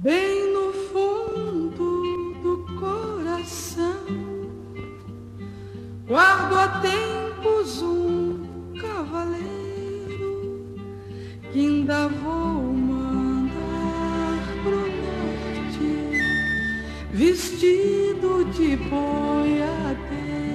Bem no fundo do coração, guardo há tempos um cavaleiro que ainda vou mandar pro norte, vestido de boiadeiro.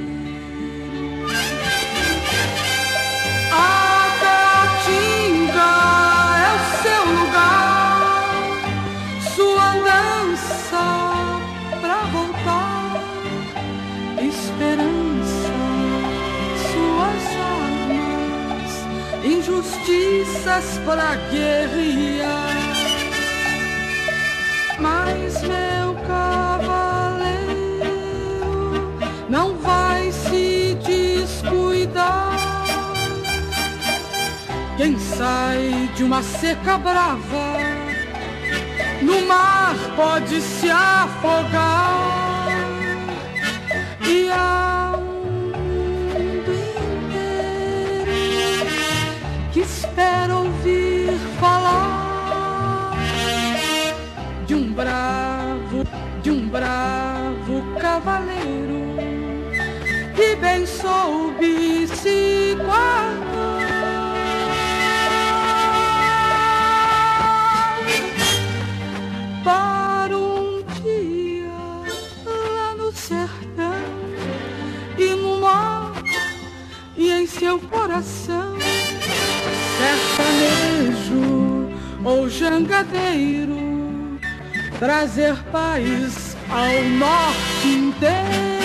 A Caatinga é o seu lugar, sua dança pra voltar, esperança, suas armas, injustiças pra guerrear. Mas meu cavaleiro não vai se descuidar. Quem sai de uma seca brava no mar pode se afogar. E há um mundo inteiro que espera ouvir falar de um bravo cavaleiro que bem soube se guardar. Para um dia lá no sertão e no mar e em seu coração, sertanejo ou jangadeiro, trazer paz ao norte inteiro.